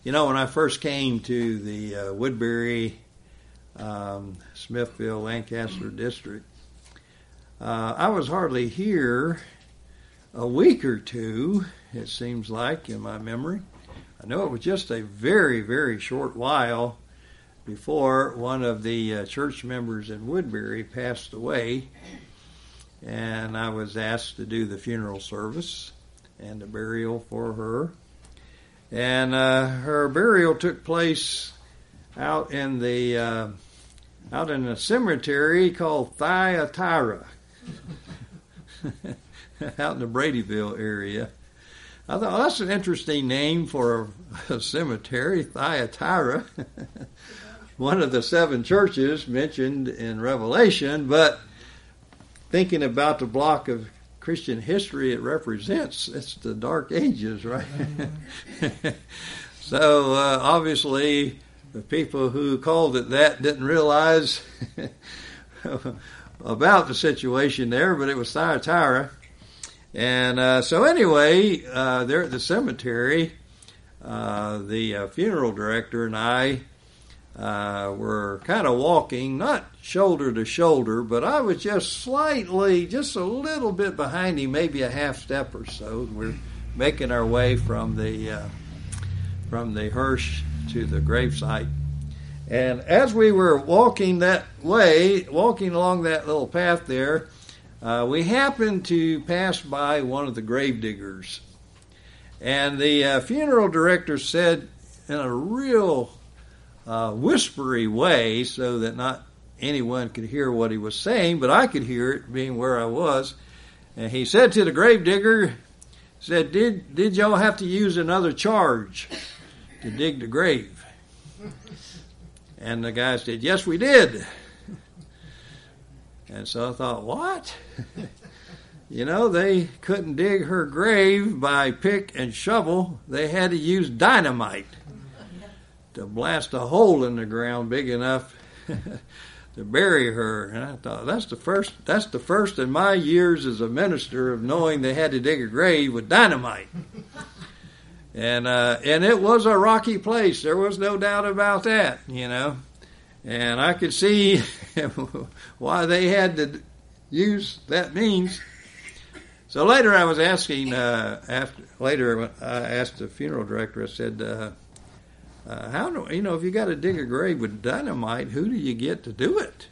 When I first came to the Woodbury, Smithville, Lancaster district, I was hardly here a week or two, it seems like, in my memory. I know it was just a very, very short while before one of the church members in Woodbury passed away, and I was asked to do the funeral service and the burial for her. And her burial took place out in a cemetery called Thyatira, out in the Bradyville area. I thought, that's an interesting name for a cemetery, Thyatira. One of the 7 churches mentioned in Revelation, but thinking about the block of Christian history it represents, it's the Dark Ages, right? So obviously the people who called it that didn't realize about the situation there, but it was Thyatira. And so anyway, there at the cemetery, the funeral director and I were kind of walking, not shoulder to shoulder, but I was just a little bit behind him, maybe a half step or so. We're making our way from the hearse to the gravesite. And as we were walking along that little path there, we happened to pass by one of the grave diggers. And the funeral director said in a real whispery way, so that not anyone could hear what he was saying, but I could hear it being where I was. And he said to the grave digger, did y'all have to use another charge to dig the grave? And the guy said, yes, we did. And so I thought, what? They couldn't dig her grave by pick and shovel. They had to use dynamite to blast a hole in the ground big enough to bury her. And I thought, that's the first in my years as a minister of knowing they had to dig a grave with dynamite. And it was a rocky place. There was no doubt about that, And I could see why they had to use that means. So later I was asking, I asked the funeral director, I said, if you got to dig a grave with dynamite, who do you get to do it?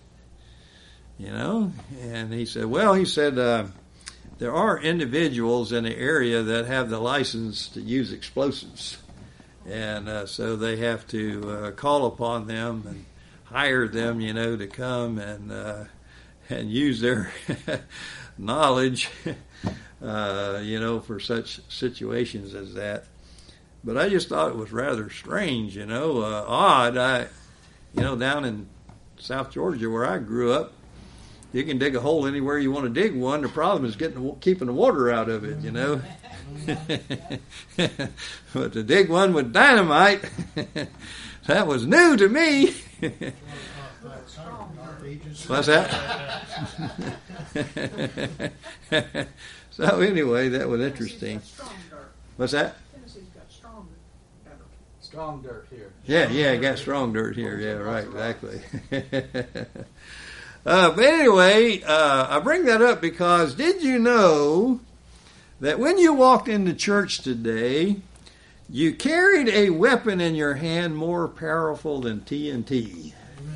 And he said, there are individuals in the area that have the license to use explosives. And so they have to call upon them and hire them, to come and use their knowledge, for such situations as that. But I just thought it was rather strange, odd. Down in South Georgia where I grew up, you can dig a hole anywhere you want to dig one. The problem is keeping the water out of it, But to dig one with dynamite, that was new to me. What's that? So anyway, that was interesting. What's that? Strong dirt here. Yeah, got strong dirt here. Yeah, right, exactly. But anyway, I bring that up because did you know that when you walked into church today, you carried a weapon in your hand more powerful than TNT?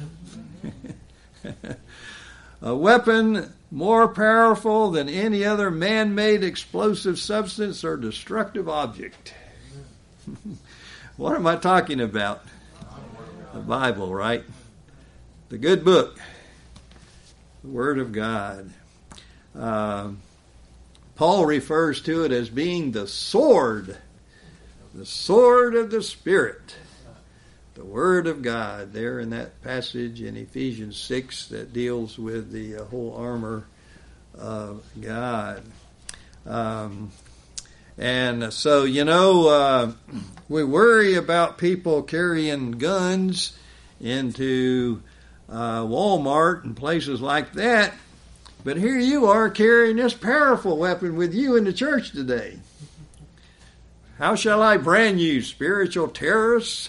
A weapon more powerful than any other man-made explosive substance or destructive object. What am I talking about? The Bible, right? The good book. The Word of God. Paul refers to it as being the sword of the Spirit. The Word of God, there in that passage in Ephesians 6 that deals with the whole armor of God. And so, we worry about people carrying guns into Walmart and places like that. But here you are carrying this powerful weapon with you in the church today. How shall I brand you, spiritual terrorists?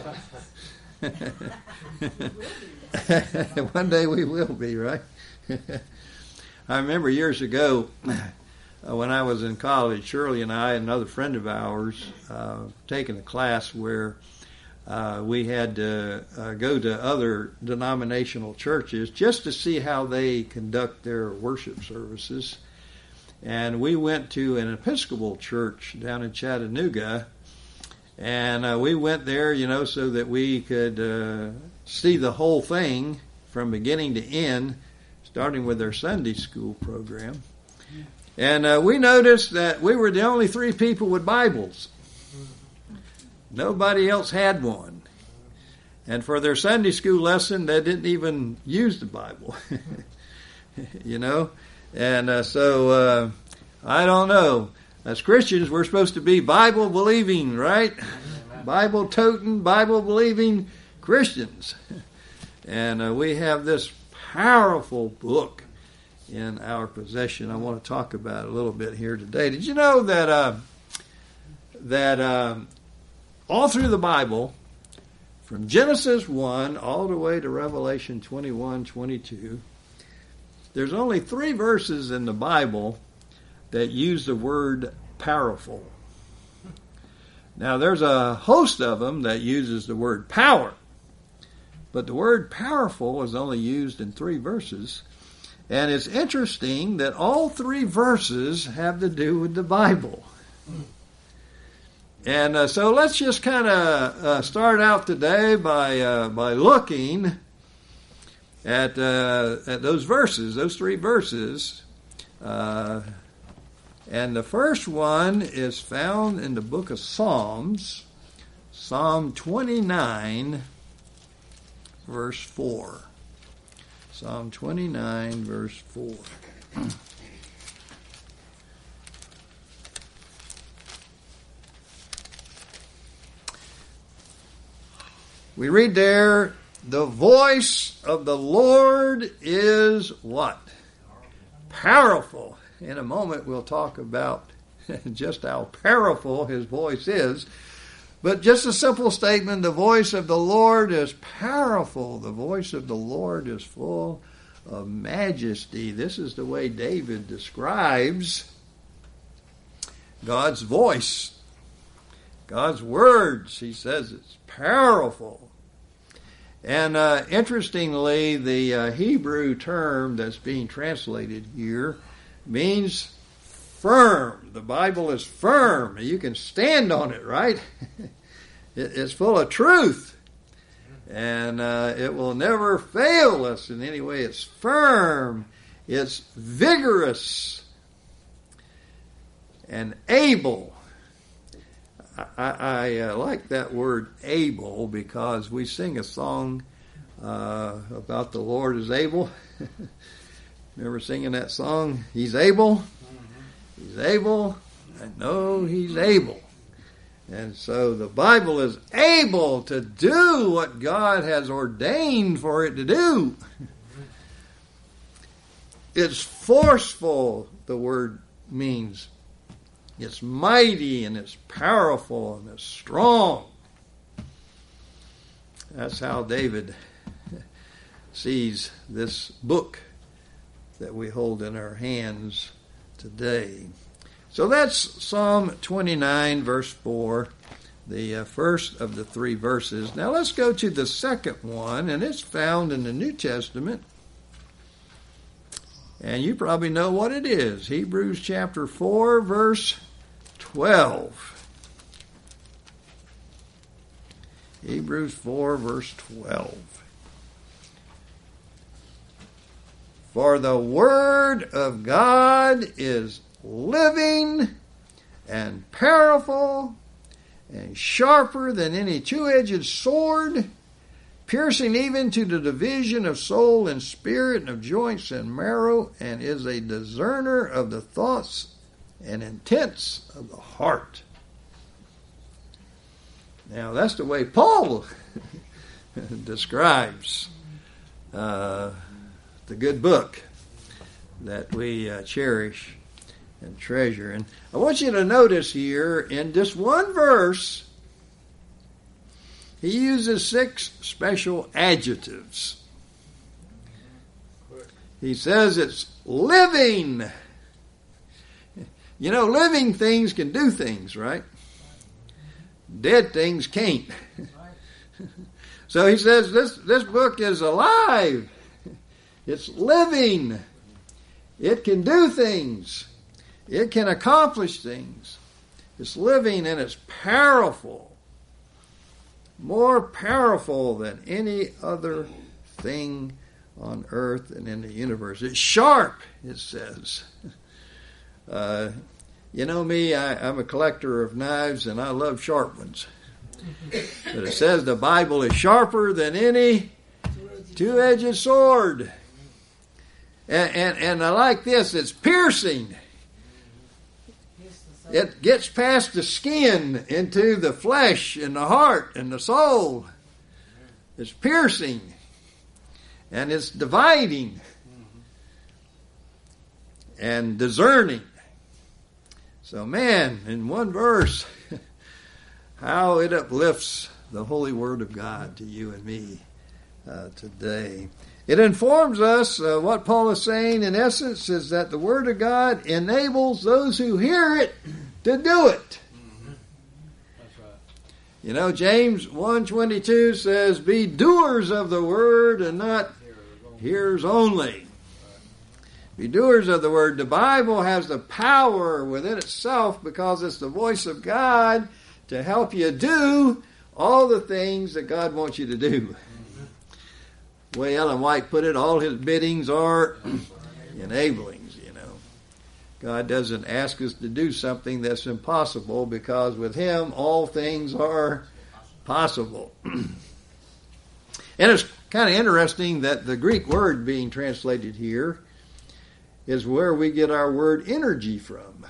One day we will be, right? I remember years ago when I was in college, Shirley and I and another friend of ours taking a class where we had to go to other denominational churches just to see how they conduct their worship services. And we went to an Episcopal church down in Chattanooga, and we went there, so that we could see the whole thing from beginning to end, starting with their Sunday school program. And we noticed that we were the only three people with Bibles. Nobody else had one. And for their Sunday school lesson, they didn't even use the Bible. And so I don't know. As Christians, we're supposed to be Bible-believing, right? Bible-toting, Bible-believing Christians. And we have this powerful book in our possession. I want to talk about it a little bit here today. Did you know that all through the Bible, from Genesis 1 all the way to Revelation 21, 22, there's only 3 verses in the Bible that use the word powerful. Now, there's a host of them that uses the word power, but the word powerful is only used in 3 verses. And it's interesting that all 3 verses have to do with the Bible. And so let's just kind of start out today by looking at those verses, those 3 verses. And the first one is found in the book of Psalms, Psalm 29, verse 4. Psalm 29, verse 4. We read there, the voice of the Lord is what? Powerful. In a moment we'll talk about just how powerful his voice is. But just a simple statement, the voice of the Lord is powerful. The voice of the Lord is full of majesty. This is the way David describes God's voice. God's words, he says it's powerful. And interestingly, the Hebrew term that's being translated here means firm. The Bible is firm. You can stand on it, right? It's full of truth. And it will never fail us in any way. It's firm. It's vigorous and able. I like that word able because we sing a song about the Lord is able. Remember singing that song? He's able. He's able. I know he's able. And so the Bible is able to do what God has ordained for it to do. It's forceful, the word means. It's mighty and it's powerful and it's strong. That's how David sees this book that we hold in our hands today. So that's Psalm 29, verse 4, the first of the 3 verses. Now let's go to the second one, and it's found in the New Testament. And you probably know what it is. Hebrews chapter 4, verse 12. Hebrews 4, verse 12. For the word of God is living and powerful and sharper than any two-edged sword, piercing even to the division of soul and spirit and of joints and marrow, and is a discerner of the thoughts and intents of the heart. Now that's the way Paul describes the good book that we cherish and treasure. And I want you to notice here in just one verse, he uses 6 special adjectives. He says it's living. You know, living things can do things, right? Dead things can't. So he says this book is alive. It's living. It can do things. It can accomplish things. It's living and it's powerful. More powerful than any other thing on earth and in the universe. It's sharp, it says. You know me, I'm a collector of knives and I love sharp ones. But it says the Bible is sharper than any two-edged sword. And I like this, it's piercing. It gets past the skin into the flesh and the heart and the soul. It's piercing. And it's dividing. And discerning. So man, in one verse, how it uplifts the holy word of God to you and me today. It informs us, what Paul is saying in essence is that the word of God enables those who hear it to do it. That's right. You know, James 1:22 says, be doers of the word and not hearers only. Be doers of the word. The Bible has the power within itself because it's the voice of God to help you do all the things that God wants you to do. The way Ellen White put it, all his biddings are enablings, you know. God doesn't ask us to do something that's impossible because with him all things are possible. And it's kind of interesting that the Greek word being translated here is where we get our word energy from.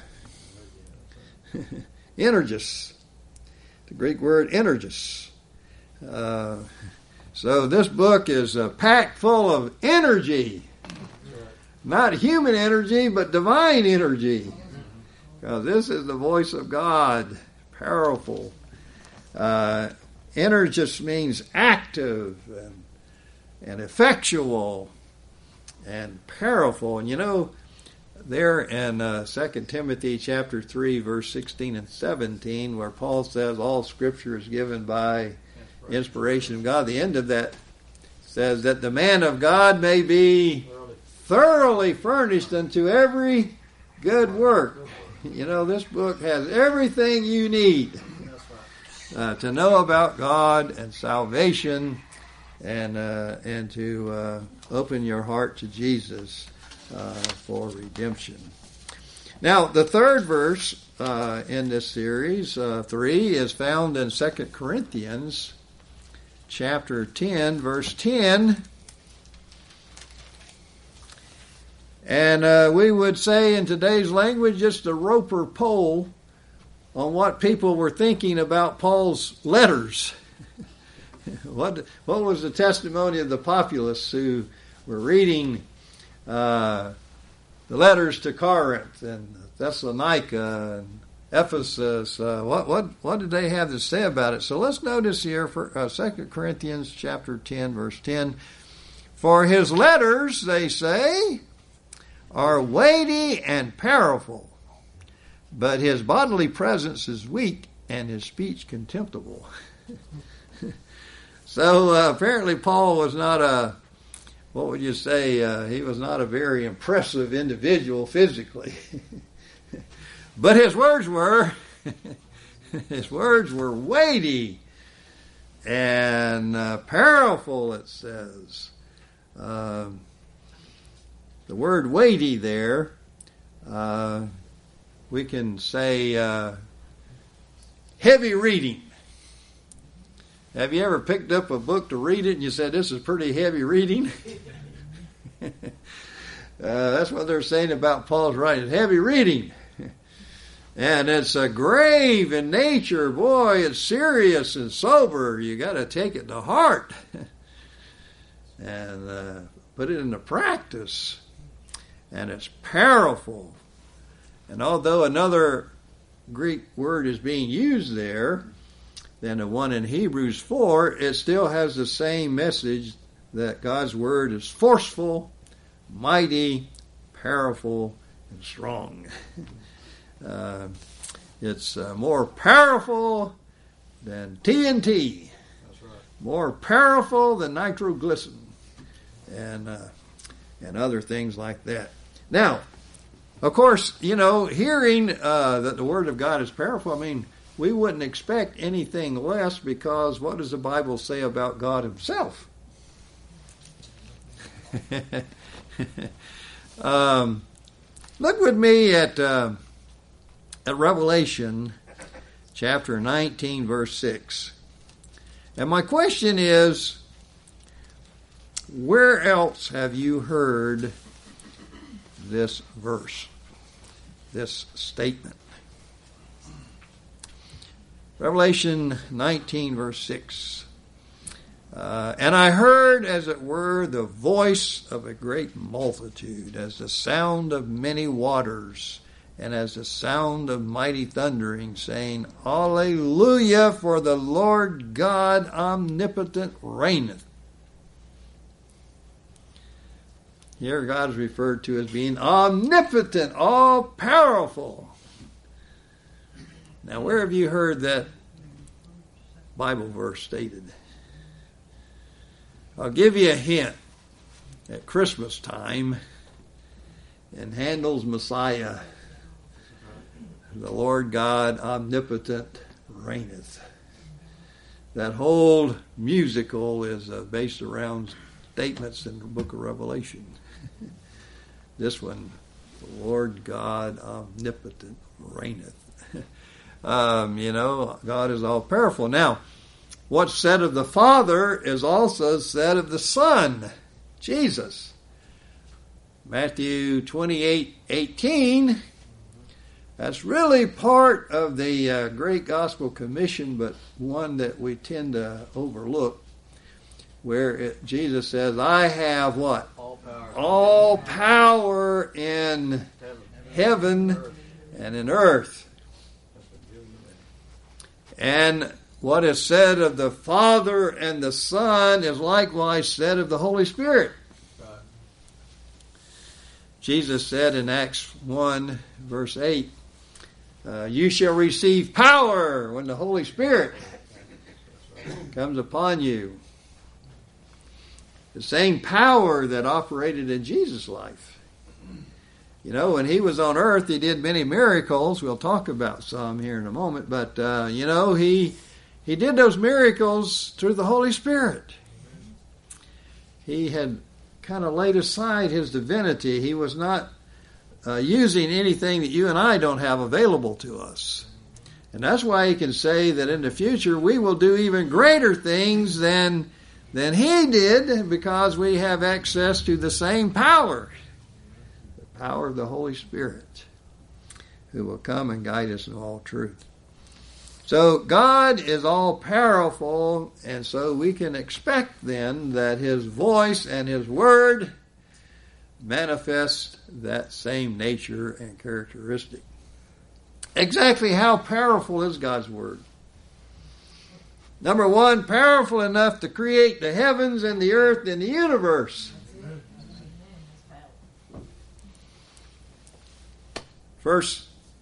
Energis. The Greek word energis. So this book is packed full of energy. Not human energy, but divine energy. Because this is the voice of God. Powerful. Energis means active and effectual and powerful. And you know, there in 2 Timothy chapter 3, verse 16 and 17, where Paul says all Scripture is given by inspiration of God, the end of that says that the man of God may be thoroughly furnished unto every good work. You know, this book has everything you need to know about God and salvation and to open your heart to Jesus for redemption. Now, the third verse in this series, 3, is found in 2 Corinthians chapter 10, verse 10. And we would say in today's language just a roper poll on what people were thinking about Paul's letters. What was the testimony of the populace who were reading the letters to Corinth and Thessalonica and Ephesus? What did they have to say about it? So let's notice here for 2 Corinthians chapter 10, verse 10. For his letters, they say, are weighty and powerful, but his bodily presence is weak and his speech contemptible. So apparently Paul was not what would you say, he was not a very impressive individual physically. But his words were weighty and powerful, it says. The word weighty there, we can say heavy reading. Have you ever picked up a book to read it and you said, this is pretty heavy reading? That's what they're saying about Paul's writing. Heavy reading. And it's grave in nature. Boy, it's serious and sober. You got to take it to heart and put it into practice. And it's powerful And although another Greek word is being used there than the one in Hebrews 4, it still has the same message that God's word is forceful, mighty, powerful, and strong. It's more powerful than TNT. That's right. More powerful than nitroglycerin, and other things like that. Now, of course, hearing that the Word of God is powerful, I mean, we wouldn't expect anything less, because what does the Bible say about God Himself? Look with me at Revelation chapter 19, verse 6. And my question is, where else have you heard this verse, this statement? Revelation 19, verse 6. And I heard, as it were, the voice of a great multitude, as the sound of many waters, and as the sound of mighty thundering, saying, Alleluia, for the Lord God omnipotent reigneth. Here God is referred to as being omnipotent, all-powerful. Now, where have you heard that Bible verse stated? I'll give you a hint. At Christmas time, in Handel's Messiah, the Lord God omnipotent reigneth. That whole musical is based around statements in the book of Revelation. This one, the Lord God omnipotent reigneth. God is all powerful. Now, what's said of the Father is also said of the Son, Jesus. Matthew 28:18. That's really part of the Great Gospel Commission, but one that we tend to overlook, where Jesus says, I have what? All power. All power in heaven and in earth. And what is said of the Father and the Son is likewise said of the Holy Spirit. Right. Jesus said in Acts 1, verse 8, you shall receive power when the Holy Spirit comes upon you. The same power that operated in Jesus' life. When he was on earth, he did many miracles. We'll talk about some here in a moment. But, he did those miracles through the Holy Spirit. He had kind of laid aside his divinity. He was not using anything that you and I don't have available to us. And that's why he can say that in the future we will do even greater things than he did, because we have access to the same power. The power of the Holy Spirit, who will come and guide us in all truth. So God is all powerful, and so we can expect then that His voice and His word manifest that same nature and characteristic. Exactly how powerful is God's word? Number one, powerful enough to create the heavens and the earth and the universe. First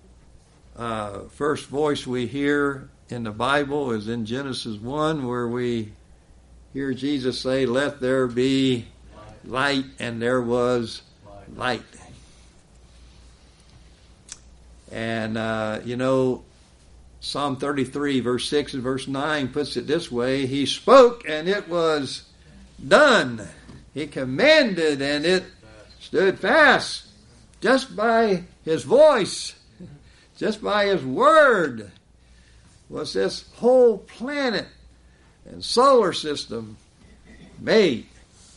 voice we hear in the Bible is in Genesis 1, where we hear Jesus say, let there be light, and there was light. And, Psalm 33, verse 6 and verse 9 puts it this way, He spoke and it was done. He commanded and it stood fast. Just by His voice, just by His word, was this whole planet and solar system made.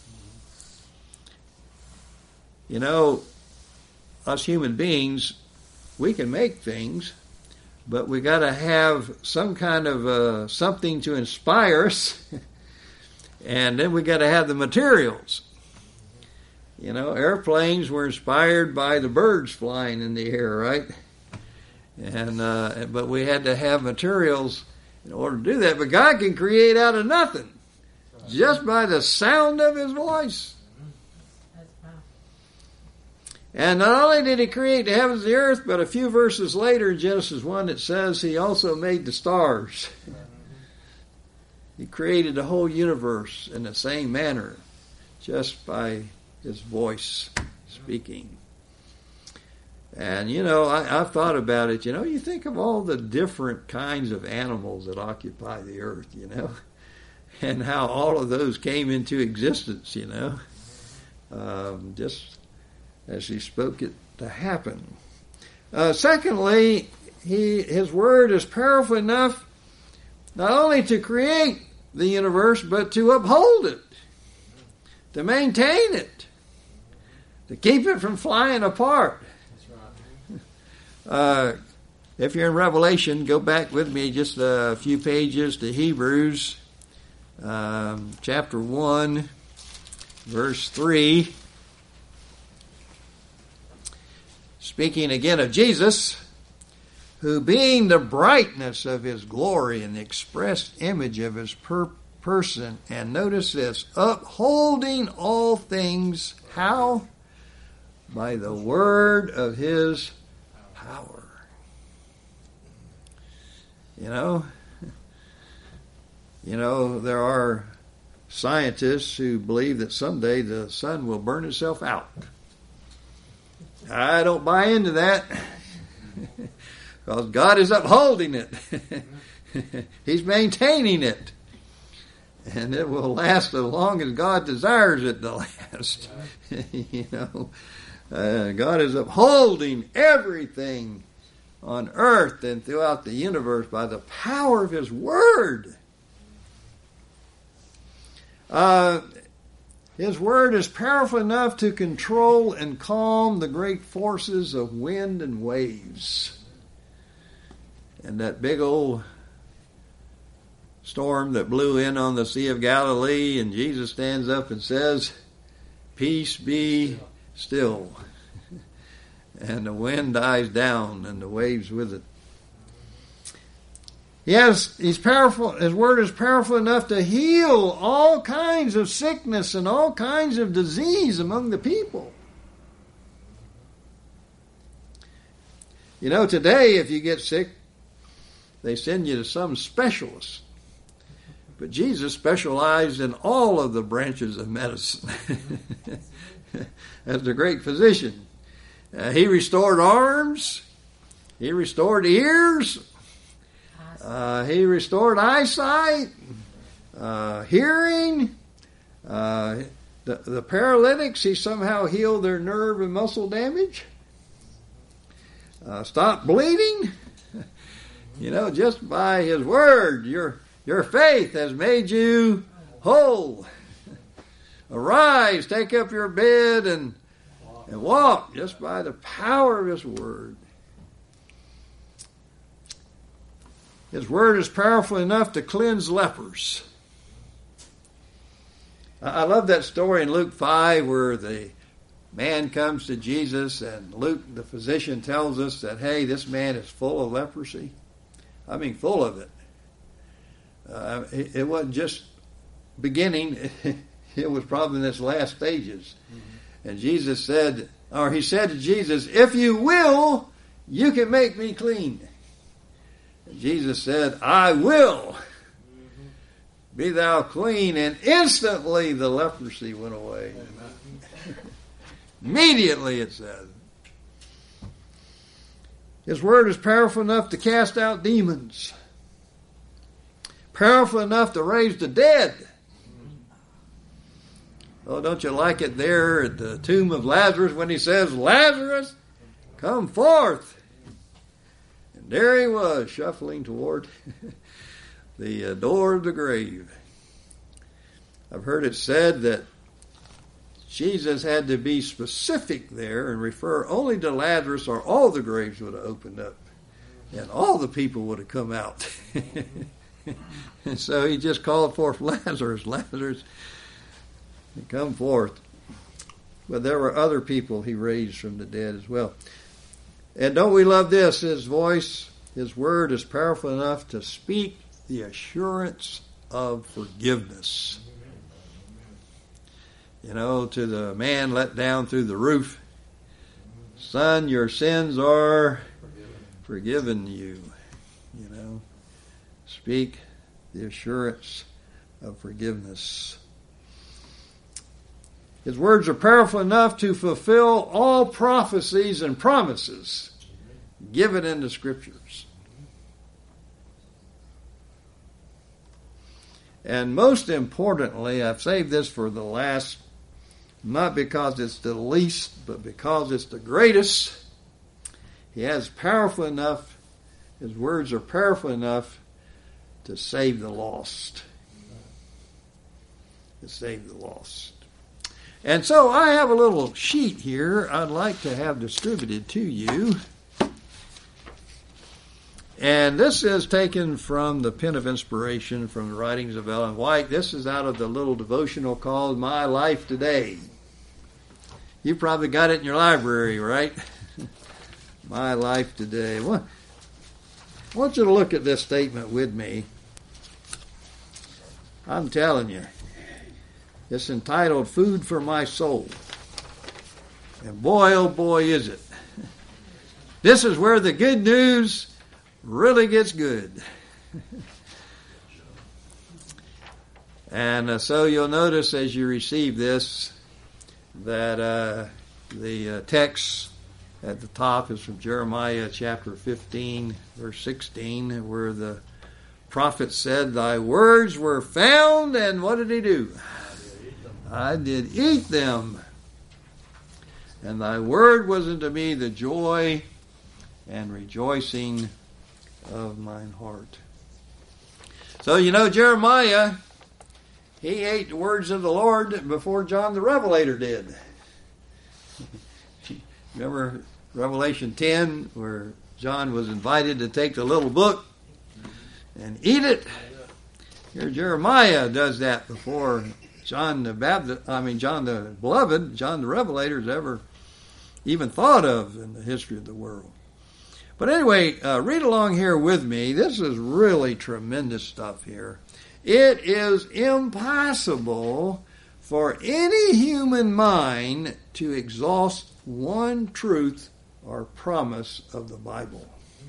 Us human beings, we can make things, but we got to have some kind of something to inspire us, and then we got to have the materials. You know, airplanes were inspired by the birds flying in the air, right? And but we had to have materials in order to do that. But God can create out of nothing just by the sound of His voice. And not only did He create the heavens and the earth, but a few verses later in Genesis 1 it says He also made the stars. He created the whole universe in the same manner, just by His voice speaking. And, you know, I've thought about it. You know, you think of all the different kinds of animals that occupy the earth, you know, and how all of those came into existence, you know, just as He spoke it to happen. Secondly, His Word is powerful enough not only to create the universe, but to uphold it, to maintain it, to keep it from flying apart. If you're in Revelation, go back with me just a few pages to Hebrews, chapter 1, verse 3. Speaking again of Jesus, who being the brightness of His glory and the express image of His person, and notice this, upholding all things, how? By the word of His power. You know, there are scientists who believe that someday the sun will burn itself out. I don't buy into that because God is upholding it. He's maintaining it. And it will last as long as God desires it to last. You know, God is upholding everything on earth and throughout the universe by the power of His Word. His Word is powerful enough to control and calm the great forces of wind and waves. And that big old storm that blew in on the Sea of Galilee, and Jesus stands up and says, "Peace be still." And the wind dies down and the waves with it. Yes, He's powerful. His Word is powerful enough to heal all kinds of sickness and all kinds of disease among the people. You know, today if you get sick, they send you to some specialist. But Jesus specialized in all of the branches of medicine as the great physician. He restored arms. He restored ears. He restored eyesight, hearing. The paralytics, He somehow healed their nerve and muscle damage. Stopped bleeding. You know, just by His Word, your faith has made you whole. Arise, take up your bed and walk just by the power of His Word. His Word is powerful enough to cleanse lepers. I love that story in Luke 5 where the man comes to Jesus and Luke, the physician, tells us that, hey, this man is full of leprosy. I mean, full of it. It wasn't just beginning. It was probably in its last stages. Mm-hmm. And Jesus said, or He said to Jesus, "If you will, you can make me clean." And Jesus said, "I will. Be thou clean." And instantly the leprosy went away. Immediately, it said. His Word is powerful enough to cast out demons. Powerful enough to raise the dead. Oh, don't you like it there at the tomb of Lazarus when He says, "Lazarus, come forth." And there he was, shuffling toward the door of the grave. I've heard it said that Jesus had to be specific there and refer only to Lazarus, or all the graves would have opened up and all the people would have come out. And so He just called forth Lazarus. Lazarus, come forth. but there were other people he raised from the dead as well. And don't we love this? His voice, his word is powerful enough to speak the assurance of forgiveness. You know, to the man let down through the roof, son, your sins are forgiven you. You know, speak the assurance of forgiveness. His words are powerful enough to fulfill all prophecies and promises given in the Scriptures. And most importantly, I've saved this for the last, not because it's the least, but because it's the greatest. He has powerful enough, his words are powerful enough to save the lost. To save the lost. And so I have a little sheet here I'd like to have distributed to you. And this is taken from the pen of inspiration from the writings of Ellen White. This is out of the little devotional called My Life Today. You probably got it in your library, right? My Life Today. Well, I want you to look at this statement with me. I'm telling you, it's entitled Food for My Soul. And boy, oh boy, is it. This is where the good news really gets good. And so you'll notice as you receive this that the text at the top is from Jeremiah chapter 15, verse 16, where the prophet said, Thy words were found, and what did he do? I did eat them. And thy word was unto me the joy and rejoicing of mine heart. So you know Jeremiah, he ate the words of the Lord before John the Revelator did. Remember Revelation 10 where John was invited to take the little book and eat it? Here Jeremiah does that before John the Beloved, John the Revelator is ever even thought of in the history of the world. But anyway, read along here with me. This is really tremendous stuff here. It is impossible for any human mind to exhaust one truth or promise of the Bible.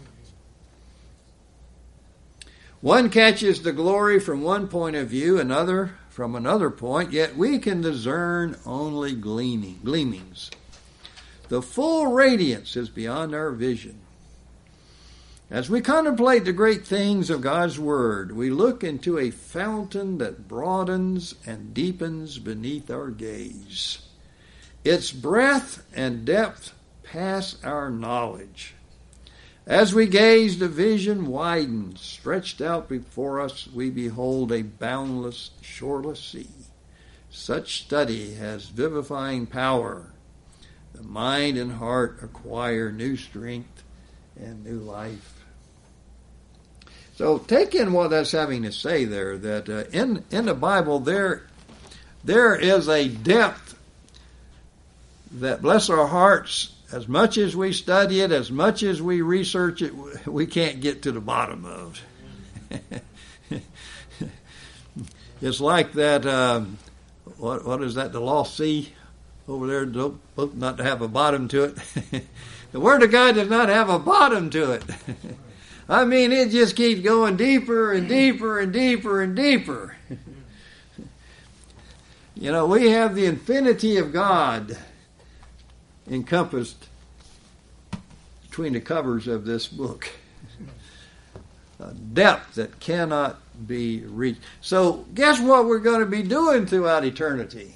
One catches the glory from one point of view, another from another point, yet we can discern only gleamings. The full radiance is beyond our vision. As we contemplate the great things of God's Word, we look into a fountain that broadens and deepens beneath our gaze. Its breadth and depth pass our knowledge. As we gaze, the vision widens. Stretched out before us, we behold a boundless, shoreless sea. Such study has vivifying power. The mind and heart acquire new strength and new life. So take in what that's having to say there, that in the Bible there is a depth that, bless our hearts, as much as we study it, as much as we research it, we can't get to the bottom of. It's like that, what is that, the lost sea over there, not to have a bottom to it. The Word of God does not have a bottom to it. I mean, it just keeps going deeper and deeper and deeper and deeper. You know, we have the infinity of God encompassed between the covers of this book. A depth that cannot be reached. So, guess what we're going to be doing throughout eternity?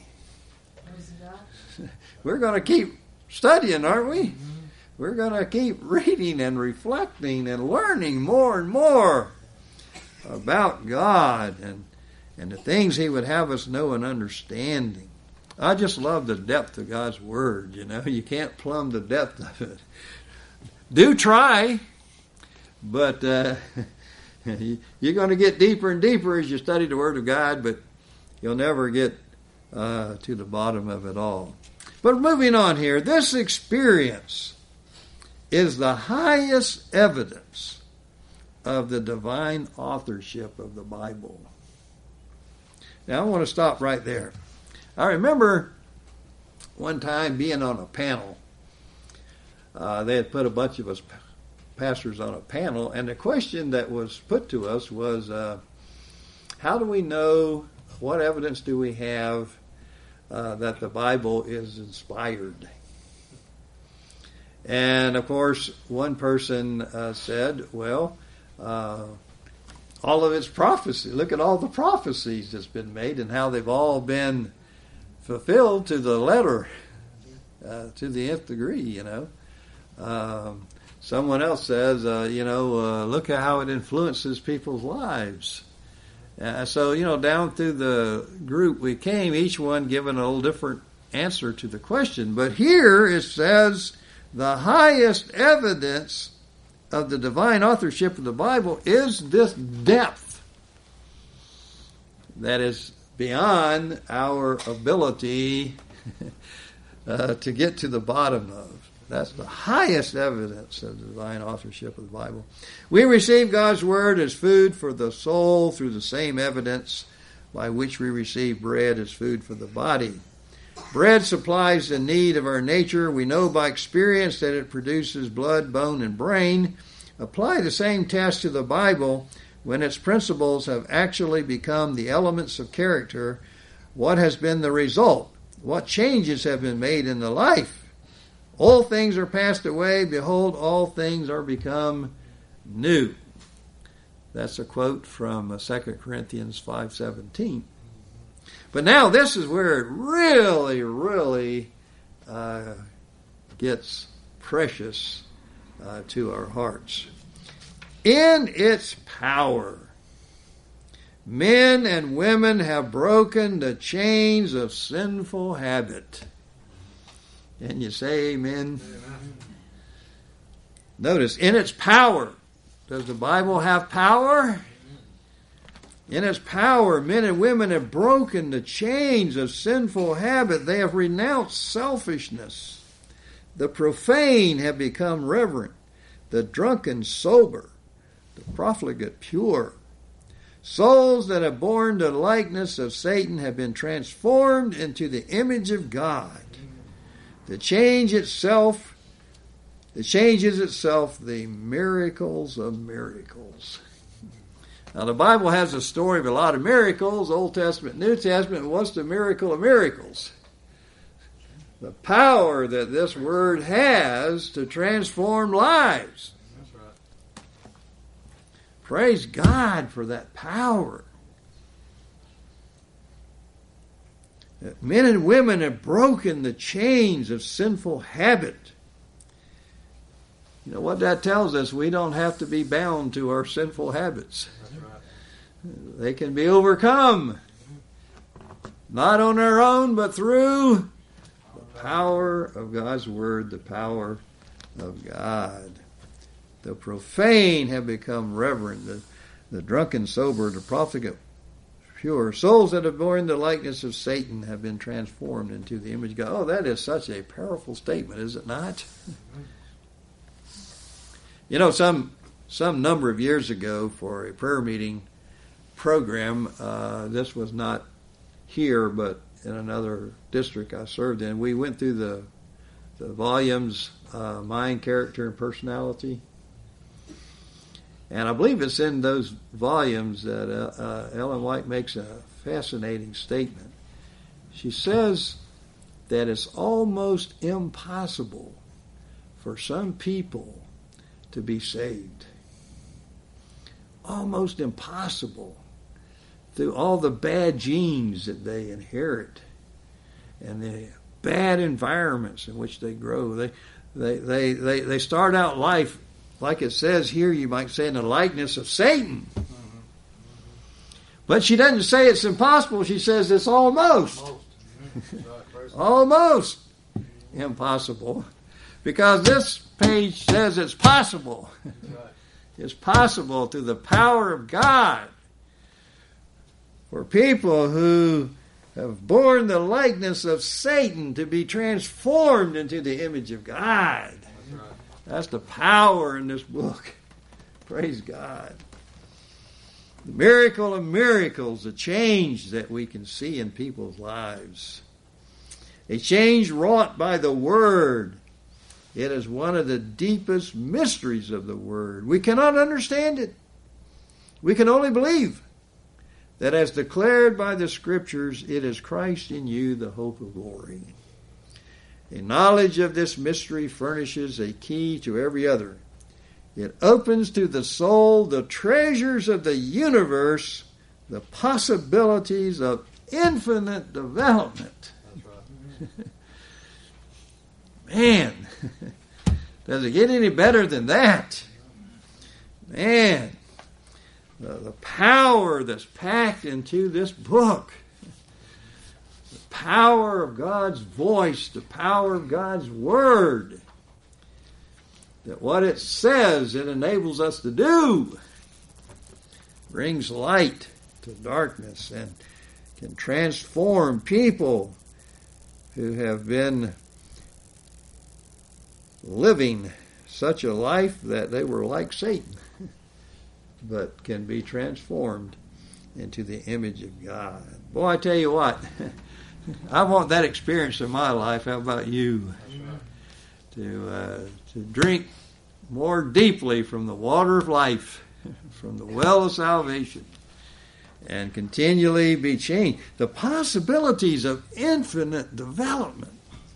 We're going to keep studying, aren't we? Mm-hmm. We're going to keep reading and reflecting and learning more and more about God and the things He would have us know and understanding. I just love the depth of God's Word, you know. You can't plumb the depth of it. Do try, but you're going to get deeper and deeper as you study the Word of God, but you'll never get to the bottom of it all. But moving on here, this experience is the highest evidence of the divine authorship of the Bible. Now, I want to stop right there. I remember one time being on a panel. They had put a bunch of us pastors on a panel, and the question that was put to us was, how do we know, what evidence do we have that the Bible is inspired? And, of course, one person said, well, all of its prophecy. Look at all the prophecies that's been made and how they've all been fulfilled to the letter, to the nth degree, Someone else says, look at how it influences people's lives. So, down through the group we came, each one giving a little different answer to the question. But here it says the highest evidence of the divine authorship of the Bible is this depth that is beyond our ability to get to the bottom of. That's the highest evidence of the divine authorship of the Bible. We receive God's Word as food for the soul through the same evidence by which we receive bread as food for the body. Bread supplies the need of our nature. We know by experience that it produces blood, bone, and brain. Apply the same test to the Bible when its principles have actually become the elements of character. What has been the result? What changes have been made in the life? All things are passed away. Behold, all things are become new. That's a quote from 2 Corinthians 5:17. But now this is where it really, really gets precious to our hearts. In its power, men and women have broken the chains of sinful habit. Can you say amen? Amen? Notice, in its power. Does the Bible have power? In its power, men and women have broken the chains of sinful habit. They have renounced selfishness. The profane have become reverent. The drunken sober. The profligate pure. Souls that have borne the likeness of Satan have been transformed into the image of God. The change is itself the miracles of miracles. Now the Bible has a story of a lot of miracles, Old Testament, New Testament. What's the miracle of miracles? The power that this word has to transform lives. That's right. Praise God for that power. Men and women have broken the chains of sinful habit. You know what that tells us? We don't have to be bound to our sinful habits. That's right. They can be overcome. Not on our own, but through the power of God's Word, the power of God. The profane have become reverent. The drunken sober, the profligate pure. Souls that have borne the likeness of Satan have been transformed into the image of God. Oh, that is such a powerful statement, is it not? You know, some number of years ago for a prayer meeting program, this was not here, but in another district I served in, we went through the volumes, Mind, Character, and Personality. And I believe it's in those volumes that Ellen White makes a fascinating statement. She says that it's almost impossible for some people to be saved. Almost impossible. Through all the bad genes that they inherit and the bad environments in which they grow. They start out life, like it says here, you might say, in the likeness of Satan. But she doesn't say it's impossible. She says it's almost. Almost impossible. Because this page says it's possible. It's possible through the power of God for people who have borne the likeness of Satan to be transformed into the image of God. That's right. That's the power in this book. Praise God. The miracle of miracles, the change that we can see in people's lives. A change wrought by the Word. It is one of the deepest mysteries of the Word. We cannot understand it. We can only believe that as declared by the Scriptures, it is Christ in you, the hope of glory. A knowledge of this mystery furnishes a key to every other. It opens to the soul the treasures of the universe, the possibilities of infinite development. That's right. Man, does it get any better than that? Man, the power that's packed into this book, the power of God's voice, the power of God's Word, that what it says it enables us to do, brings light to darkness and can transform people who have been living such a life that they were like Satan, but can be transformed into the image of God. Boy, I tell you what, I want that experience in my life. How about you? To drink more deeply from the water of life, from the well of salvation, and continually be changed. The possibilities of infinite development.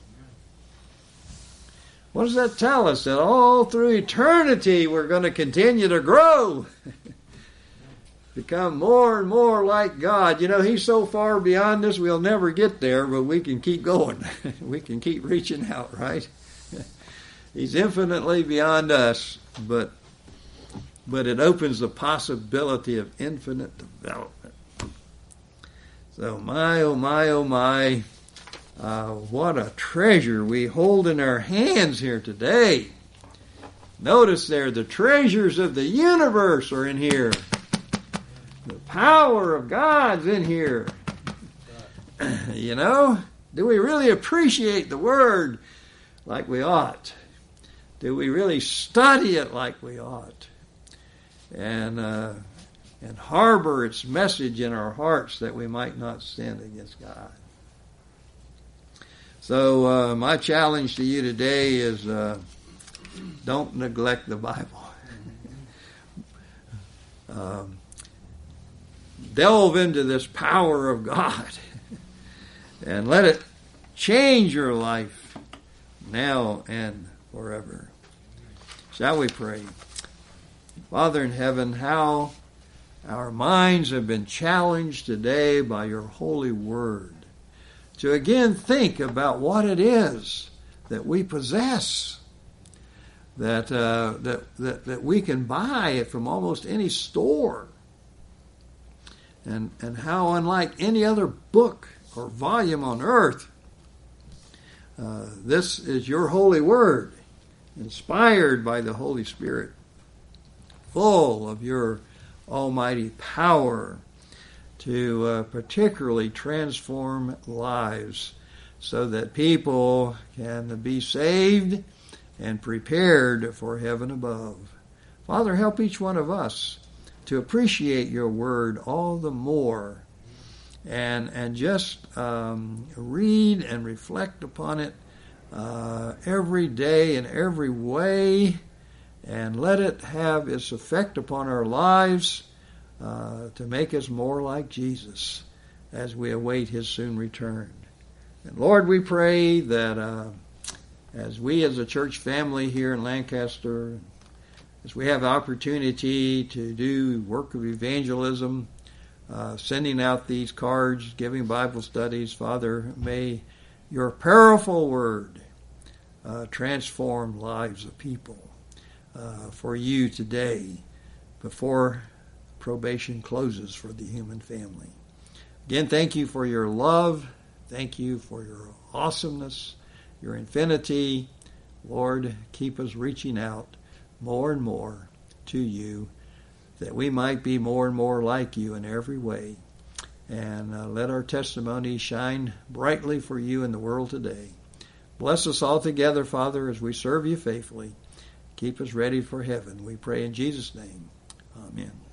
What does that tell us? That all through eternity we're going to continue to grow. Become more and more like God. You know, He's so far beyond us we'll never get there, but we can keep going. We can keep reaching out, right? He's infinitely beyond us, but it opens the possibility of infinite development. So my, oh my, oh my, what a treasure we hold in our hands here today. Notice there, the treasures of the universe are in here. The power of God's in here. You know, do we really appreciate the Word like we ought? Do we really study it like we ought? And harbor its message in our hearts that we might not sin against God. So my challenge to you today is don't neglect the Bible. Delve into this power of God and let it change your life now and forever. Shall we pray? Father in heaven, how our minds have been challenged today by your holy word to again think about what it is that we possess, that we can buy it from almost any store, and how unlike any other book or volume on earth, this is your holy word, inspired by the Holy Spirit, full of your almighty power to particularly transform lives so that people can be saved and prepared for heaven above. Father, help each one of us to appreciate your word all the more and just read and reflect upon it every day in every way, and let it have its effect upon our lives to make us more like Jesus as we await his soon return. And Lord, we pray that as we as a church family here in Lancaster, as we have the opportunity to do work of evangelism, sending out these cards, giving Bible studies, Father, may your powerful word transform lives of people for you today before probation closes for the human family. Again, thank you for your love. Thank you for your awesomeness, your infinity. Lord, keep us reaching out more and more to you, that we might be more and more like you in every way. and let our testimony shine brightly for you in the world today. Bless us all together, Father, as we serve you faithfully. Keep us ready for heaven. We pray in Jesus' name. Amen.